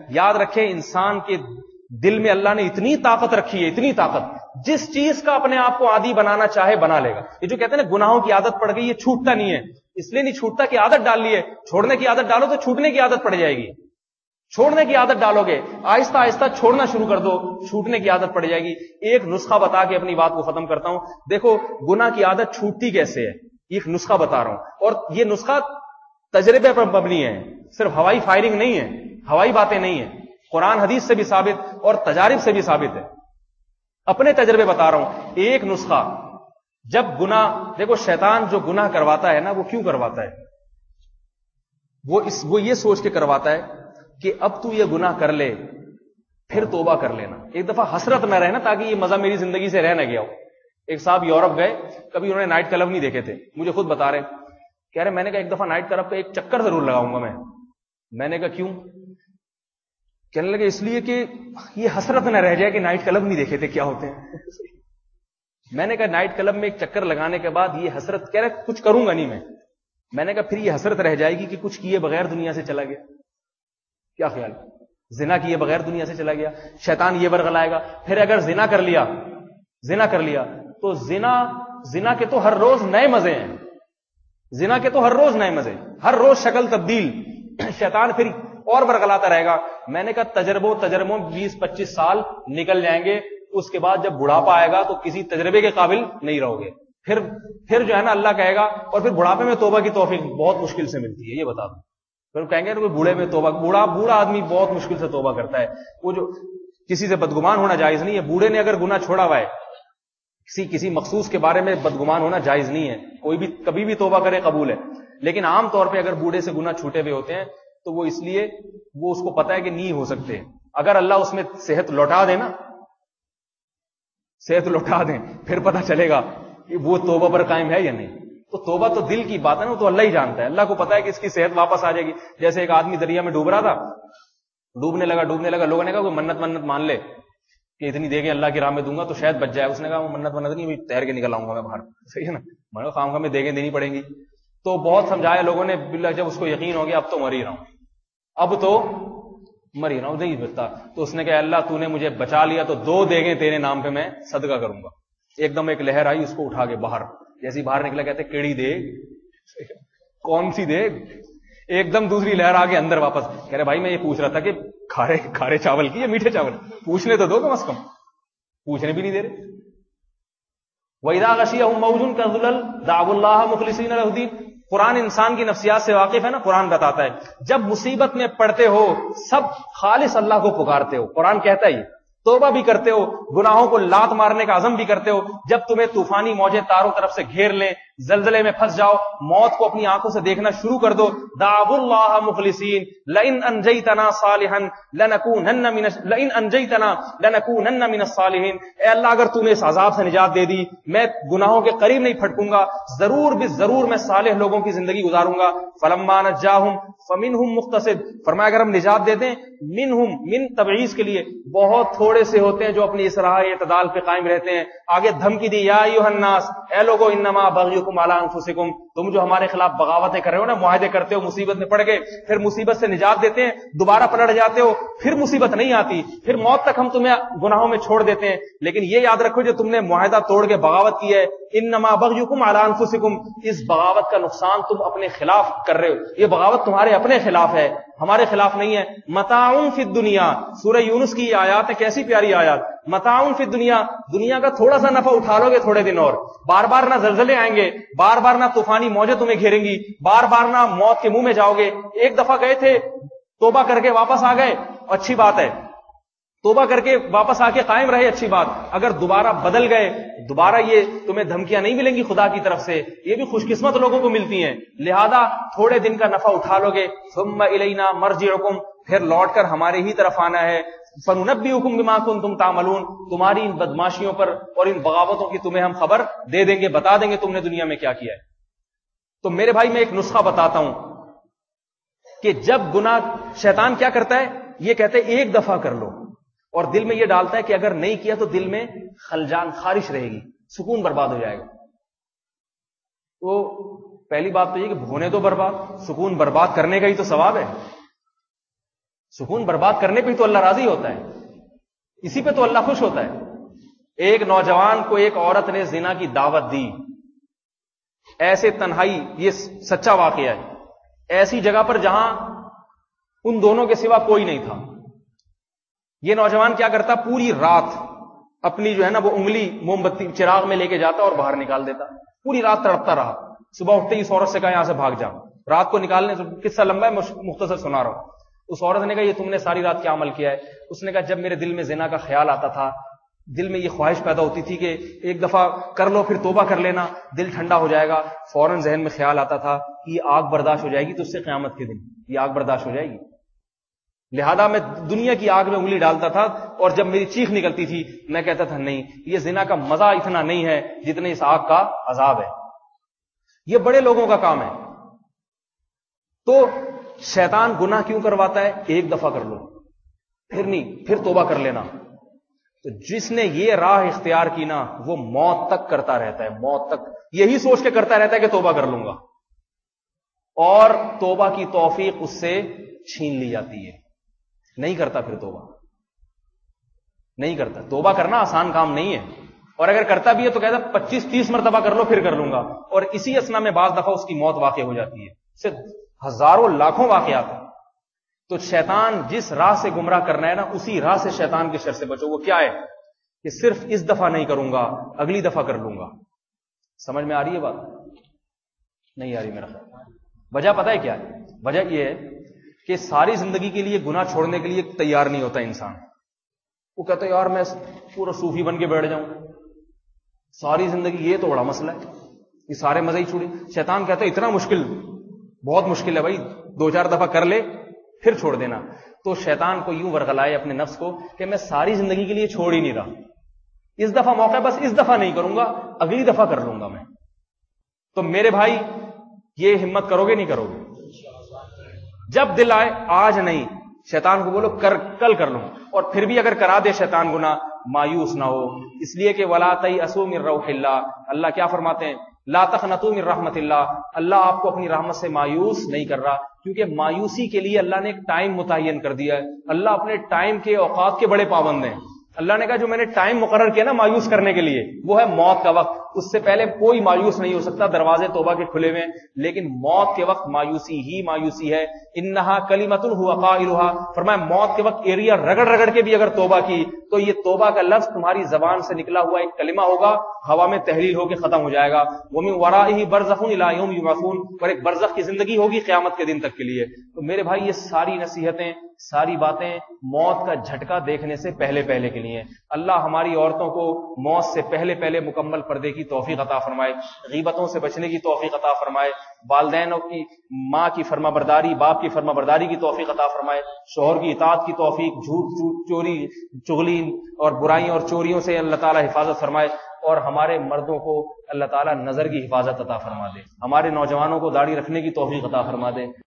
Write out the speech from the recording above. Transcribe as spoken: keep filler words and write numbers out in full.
یاد رکھیں انسان کے دل میں اللہ نے اتنی طاقت رکھی ہے، اتنی طاقت، جس چیز کا اپنے آپ کو عادی بنانا چاہے بنا لے گا. یہ جو کہتے ہیں نا گناہوں کی عادت پڑ گئی، یہ چھوٹتا نہیں ہے. اس لیے نہیں چھوٹتا کہ عادت ڈال لی ہے. چھوڑنے کی عادت ڈالو تو چھوٹنے کی عادت پڑ جائے گی. چھوڑنے کی عادت ڈالو گے، آہستہ آہستہ چھوڑنا شروع کر دو، چھوٹنے کی عادت پڑ جائے گی. ایک نسخہ بتا کے اپنی بات کو ختم کرتا ہوں. دیکھو گناہ کی عادت چھوٹتی کیسے ہے، ایک نسخہ بتا رہا ہوں، اور یہ نسخہ تجربے پر مبنی ہے، صرف ہوائی فائرنگ نہیں ہے، ہوائی باتیں نہیں ہیں، قرآن حدیث سے بھی ثابت اور تجارب سے بھی ثابت ہے. اپنے تجربے بتا رہا ہوں. ایک نسخہ، جب گناہ، دیکھو شیطان جو گناہ کرواتا ہے نا، وہ کیوں کرواتا ہے؟ وہ اس وہ یہ سوچ کے کرواتا ہے کہ اب تو یہ گناہ کر لے پھر توبہ کر لینا، ایک دفعہ حسرت نہ رہے نا، تاکہ یہ مزہ میری زندگی سے رہ نہ گیا ہو. ایک صاحب یورپ گئے، کبھی انہوں نے نائٹ کلب نہیں دیکھے تھے، مجھے خود بتا رہے، کہہ رہے میں نے کہا ایک دفعہ نائٹ کلب پہ ایک چکر ضرور لگاؤں گا میں. میں نے کہا کیوں؟ کہنے لگے اس لیے کہ یہ حسرت نہ رہ جائے کہ نائٹ کلب نہیں دیکھے تھے کیا ہوتے ہیں. میں نے کہا نائٹ کلب میں ایک چکر لگانے کے بعد یہ حسرت، کہہ رہے کچھ کروں گا نہیں میں. میں نے کہا پھر یہ حسرت رہ جائے گی کہ کچھ کیے بغیر دنیا سے چلا گیا. کیا خیال؟ زنا کیے بغیر دنیا سے چلا گیا. شیطان یہ برگلائے گا. پھر اگر زنا کر لیا زنا کر لیا تو زنا زنا کے تو ہر روز نئے مزے ہیں، زنا کے تو ہر روز نئے مزے، ہر روز شکل تبدیل. شیطان پھر اور برگلاتا رہے گا. میں نے کہا تجربوں تجربوں بیس پچیس سال نکل جائیں گے، اس کے بعد جب بڑھاپا آئے گا تو کسی تجربے کے قابل نہیں رہو گے. پھر پھر جو ہے نا اللہ کہے گا، اور پھر بڑھاپے میں توبہ کی توفیق بہت مشکل سے ملتی ہے، یہ بتا دوں. پھر کہیں گے کوئی بوڑھے میں توبہ، بوڑھا بوڑھا آدمی بہت مشکل سے توبہ کرتا ہے. وہ جو کسی سے بدگمان ہونا جائز نہیں ہے. بوڑھے نے اگر گناہ چھوڑا ہوا ہے، کسی کسی مخصوص کے بارے میں بدگمان ہونا جائز نہیں ہے. کوئی بھی کبھی بھی توبہ کرے قبول ہے. لیکن عام طور پہ اگر بوڑھے سے گناہ چھوٹے ہوئے ہوتے ہیں تو وہ اس لیے وہ اس کو پتا ہے کہ نہیں ہو سکتے. اگر اللہ اس میں صحت لوٹا دے نا، صحت لوٹا دیں، پھر پتہ چلے گا کہ وہ توبہ پر قائم ہے یا نہیں. تو توبہ تو دل کی بات ہے نا، تو اللہ ہی جانتا ہے. اللہ کو پتا ہے کہ اس کی صحت واپس آ جائے گی. جیسے ایک آدمی دریا میں ڈوب رہا تھا، ڈوبنے لگا ڈوبنے لگا لوگوں نے کہا کوئی منت منت مان لے کہ اتنی دے گے اللہ کی راہ میں دوں گا تو شاید بچ جائے. اس نے کہا وہ منت منت نہیں، تیر کے نکل آؤں گا میں باہر. صحیح ہے نا، میں نے خام خام میں دیگیں دینی پڑیں گی. تو بہت سمجھایا لوگوں نے، باللہ جب اس کو یقین ہو گیا اب تو مر ہی رہا ہوں، اب تو مر ہی رہا ہوں، نہیں بچتا. تو اس نے کہا اللہ تو نے مجھے بچا لیا تو دو دیگیں تیرے نام پہ میں صدقہ کروں گا. ایک دم ایک لہر آئی، اس کو اٹھا کے باہر، جیسی باہر نکلا کہتے کیڑی دیگ، کون سی دیگ؟ ایک دم دوسری لہر آ کے اندر واپس. کہہ رہے بھائی میں یہ پوچھ رہا تھا کہ کھارے کھارے چاول کی یا میٹھے چاول؟ پوچھنے تو دو کم از کم، پوچھنے بھی نہیں دے رہے. وَإِذَا غَشِيَهُم مَوْجٌ كَالظُّلَلِ دَعَوُا اللَّهَ مُخْلِصِينَ لَهُ الدِّينَ. قرآن انسان کی نفسیات سے واقف ہے نا. قرآن بتاتا ہے جب مصیبت میں پڑتے ہو سب خالص اللہ کو پکارتے ہو. قرآن کہتا ہے توبہ بھی کرتے ہو، گناہوں کو لات مارنے کا عزم بھی کرتے ہو. جب تمہیں طوفانی موجیں تاروں طرف سے گھیر لیں، زلزلے میں پھنس جاؤ، موت کو اپنی آنکھوں سے دیکھنا شروع کر دو. دعوا اللہ مخلصین لئن انجیتنا صالحا لنکونن من لئن انجیتنا لنکونن من الصالحین. اے اللہ اگر تو نے اس عذاب سے نجات دے دی، میں گناہوں کے قریب نہیں پھٹکوں گا، ضرور بھی ضرور میں صالح لوگوں کی زندگی گزاروں گا. فلما نجاہم فمنہم مقتصد. فرمایا اگر ہم نجات دے دیں، منہم من تبعیض کے لیے بہت تھوڑے سے ہوتے ہیں جو اپنی اصلاح اعتدال پہ قائم رہتے ہیں. آگے دھمکی دی یا ایھا الناس، اے لوگو انما بغیکم علی انفسکم. تم جو ہمارے خلاف بغاوتیں کر رہے ہو نا، معاہدے کرتے ہو، مصیبت میں پڑ گئے، پھر مصیبت سے نجات دیتے ہیں، دوبارہ پلٹ جاتے ہو، پھر مصیبت نہیں آتی، پھر موت تک ہم تمہیں گناہوں میں چھوڑ دیتے ہیں. لیکن یہ یاد رکھو جو تم نے معاہدہ توڑ کے بغاوت کی ہے، انما بغیکم علی انفسکم، اس بغاوت کا نقصان تم اپنے خلاف کر رہے ہو. یہ بغاوت تمہارے اپنے خلاف ہے، ہمارے خلاف نہیں ہے. متاع فی الدنیا، سورہ یونس کی یہ آیات ہے، کیسی پیاری آیات. متاع فی الدنیا، دنیا کا تھوڑا سا نفع اٹھا لو گے تھوڑے دن اور، بار بار نہ زلزلے آئیں گے، بار بار نہ طوفانی موجیں تمہیں گھیریں گی، بار بار نہ موت کے منہ میں جاؤ گے. ایک دفعہ گئے تھے، توبہ کر کے واپس آ گئے، اچھی بات ہے، توبہ کر کے واپس آ کے قائم رہے، اچھی بات. اگر دوبارہ بدل گئے، دوبارہ یہ تمہیں دھمکیاں نہیں ملیں گی خدا کی طرف سے، یہ بھی خوش قسمت لوگوں کو ملتی ہیں. لہذا تھوڑے دن کا نفع اٹھا لو گے. ثم الینا مرجعکم، پھر لوٹ کر ہمارے ہی طرف آنا ہے. فننبئکم بما کنتم تعملون، تمہاری ان بدماشیوں پر اور ان بغاوتوں کی تمہیں ہم خبر دے دیں گے، بتا دیں گے تم نے دنیا میں کیا کیا ہے. تو میرے بھائی میں ایک نسخہ بتاتا ہوں کہ جب گناہ، شیطان کیا کرتا ہے، یہ کہتے ہیں ایک دفعہ کر لو، اور دل میں یہ ڈالتا ہے کہ اگر نہیں کیا تو دل میں خلجان، خارش رہے گی، سکون برباد ہو جائے گا. تو پہلی بات تو یہ کہ ہونے دو برباد، سکون برباد کرنے کا ہی تو ثواب ہے. سکون برباد کرنے پہ تو اللہ راضی ہوتا ہے, اسی پہ تو اللہ خوش ہوتا ہے. ایک نوجوان کو ایک عورت نے زنا کی دعوت دی, ایسے تنہائی, یہ سچا واقعہ ہے, ایسی جگہ پر جہاں ان دونوں کے سوا کوئی نہیں تھا. یہ نوجوان کیا کرتا, پوری رات اپنی جو ہے نا وہ انگلی موم بتی چراغ میں لے کے جاتا اور باہر نکال دیتا, پوری رات تڑپتا رہا. صبح اٹھتے ہی اس عورت سے کہا یہاں سے بھاگ جا. رات کو نکالنے, قصہ لمبا ہے مختصر سنا رہا ہوں. اس عورت نے کہا یہ تم نے ساری رات کیا عمل کیا ہے؟ اس نے کہا جب میرے دل میں زنا کا خیال آتا تھا, دل میں یہ خواہش پیدا ہوتی تھی کہ ایک دفعہ کر لو پھر توبہ کر لینا, دل ٹھنڈا ہو جائے گا, فوراً ذہن میں خیال آتا تھا کہ یہ آگ برداشت ہو جائے گی تو اس سے قیامت کے دن یہ آگ برداشت ہو جائے گی, لہذا میں دنیا کی آگ میں انگلی ڈالتا تھا, اور جب میری چیخ نکلتی تھی میں کہتا تھا نہیں, یہ زنا کا مزہ اتنا نہیں ہے جتنے اس آگ کا عذاب ہے. یہ بڑے لوگوں کا کام ہے. تو شیطان گناہ کیوں کرواتا ہے؟ ایک دفعہ کر لو پھر نہیں, پھر توبہ کر لینا. تو جس نے یہ راہ اختیار کی نا وہ موت تک کرتا رہتا ہے, موت تک یہی سوچ کے کرتا رہتا ہے کہ توبہ کر لوں گا, اور توبہ کی توفیق اس سے چھین لی جاتی ہے, نہیں کرتا پھر توبہ, نہیں کرتا. توبہ کرنا آسان کام نہیں ہے, اور اگر کرتا بھی ہے تو کہتا پچیس تیس مرتبہ کر لو پھر کر لوں گا, اور اسی اسنا میں بعض دفعہ اس کی موت واقع ہو جاتی ہے. اس سے ہزاروں لاکھوں واقعات ہیں. تو شیطان جس راہ سے گمراہ کرنا ہے نا, اسی راہ سے شیطان کے شر سے بچو. وہ کیا ہے کہ صرف اس دفعہ نہیں کروں گا, اگلی دفعہ کر لوں گا. سمجھ میں آ رہی ہے بات؟ نہیں آ رہی میرا خیال. وجہ پتہ ہے کیا ہے؟ وجہ یہ ہے کہ ساری زندگی کے لیے گناہ چھوڑنے کے لیے تیار نہیں ہوتا انسان. وہ کہتا ہے یار میں پورا صوفی بن کے بیٹھ جاؤں, ساری زندگی, یہ تو بڑا مسئلہ ہے, یہ سارے مزے ہی چھوڑے. شیطان کہتا ہے اتنا مشکل, بہت مشکل ہے بھائی, دو چار دفعہ کر لے پھر چھوڑ دینا. تو شیطان کو یوں ورغلائے اپنے نفس کو کہ میں ساری زندگی کے لیے چھوڑ ہی نہیں رہا, اس دفعہ موقع, بس اس دفعہ نہیں کروں گا, اگلی دفعہ کر لوں گا میں. تو میرے بھائی یہ ہمت کرو گے نہیں کرو گے؟ جب دل آئے آج نہیں, شیطان کو بولو کر کل کر لوں, اور پھر بھی اگر کرا دے شیطان گناہ, مایوس نہ ہو, اس لیے کہ ولا تیأسوا من روح اللہ, اللہ کیا فرماتے ہیں, لا تقنطوا من رحمت اللہ, اللہ آپ کو اپنی رحمت سے مایوس نہیں کر رہا, کیونکہ مایوسی کے لیے اللہ نے ایک ٹائم متعین کر دیا ہے. اللہ اپنے ٹائم کے اوقات کے بڑے پابند ہیں. اللہ نے کہا جو میں نے ٹائم مقرر کیا نا مایوس کرنے کے لیے, وہ ہے موت کا وقت. اس سے پہلے کوئی مایوس نہیں ہو سکتا, دروازے توبہ کے کھلے ہوئے, لیکن موت کے وقت مایوسی ہی مایوسی ہے. انہا کلمۃ هو قائلها, فرمایا موت کے وقت ایریا رگڑ رگڑ کے بھی اگر توبہ کی تو یہ توبہ کا لفظ تمہاری زبان سے نکلا ہوا ایک کلمہ ہوگا, ہوا میں تحلیل ہو کے ختم ہو جائے گا. ومن ورائہ برزخ الی یوم یبعثون, اور ایک برزخ کی زندگی ہوگی قیامت کے دن تک کے لیے. تو میرے بھائی یہ ساری نصیحتیں, ساری باتیں موت کا جھٹکا دیکھنے سے پہلے پہلے کے لیے. اللہ ہماری عورتوں کو موت سے پہلے پہلے مکمل پردے کی توفیق عطا فرمائے, غیبتوں سے بچنے کی توفیق عطا فرمائے, والدینوں کی, ماں کی فرما برداری, باپ کی فرما برداری کی توفیق عطا فرمائے, شوہر کی اطاعت کی توفیق, جھوٹ جھوٹ چوری چغلی اور برائیوں اور چوریوں سے اللہ تعالی حفاظت فرمائے, اور ہمارے مردوں کو اللہ تعالی نظر کی حفاظت عطا فرما دے, ہمارے نوجوانوں کو داڑھی رکھنے کی توفیق عطا فرما دے.